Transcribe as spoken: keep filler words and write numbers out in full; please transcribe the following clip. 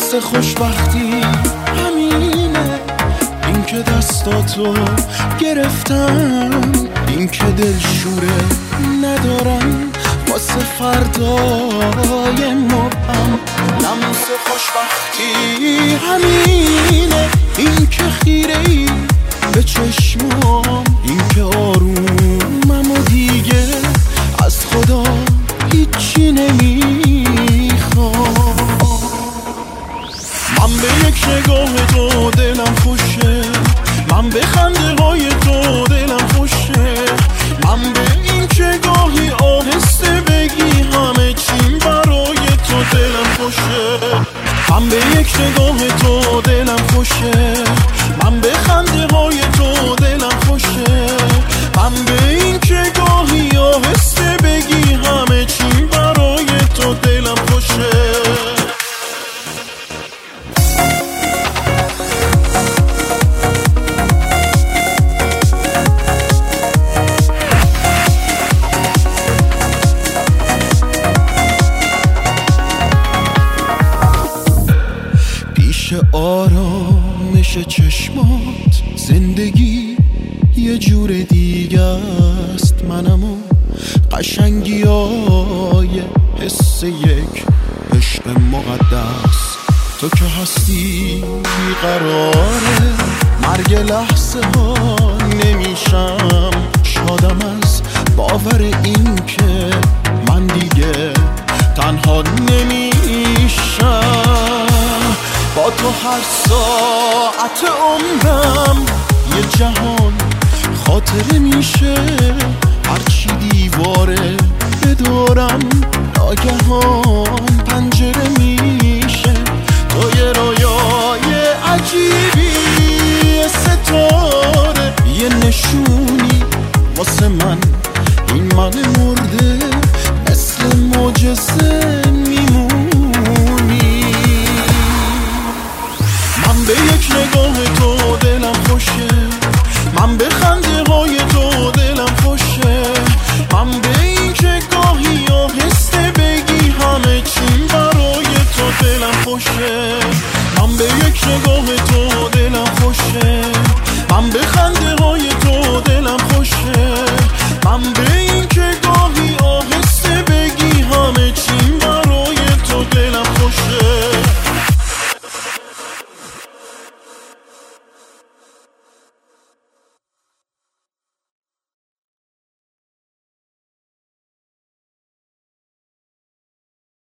لمس خوشبختی همینه، این که دستاتو گرفتم، این که دلشوره ندارم واسه فردای مبهم. لمس خوشبختی همینه، این که خیره ای به چشمام، این که آرومم و دیگه از خدا هیچی نمیخوام. من به یک نگاه تو دلم خوشه، من به خنده های تو دلم خوشه، من به این که گاهی آهسته بگی همه چیم برای تو دلم خوشه. من به یک نگاه تو دلم خوشه، من به خنده های تو دلم خوشه، من به این که گاهی آهسته بگی همه چیم برای تو دلم خوشه. آرامش چشمات زندگی یه جور دیگه است، منم و قشنگی های حس یک عشق مقدس. تو که هستی بیقراره، مرگ لحظه ها نمیشم شادم از باور این که من دیگه تنها نمیشم. با تو هر ساعت عمرم یه جهان خاطره میشه، هرچی دیواره بدارم ناگهان پنجره میشه. تو یه رویای عجیبی ستاره، یه نشونی واسه من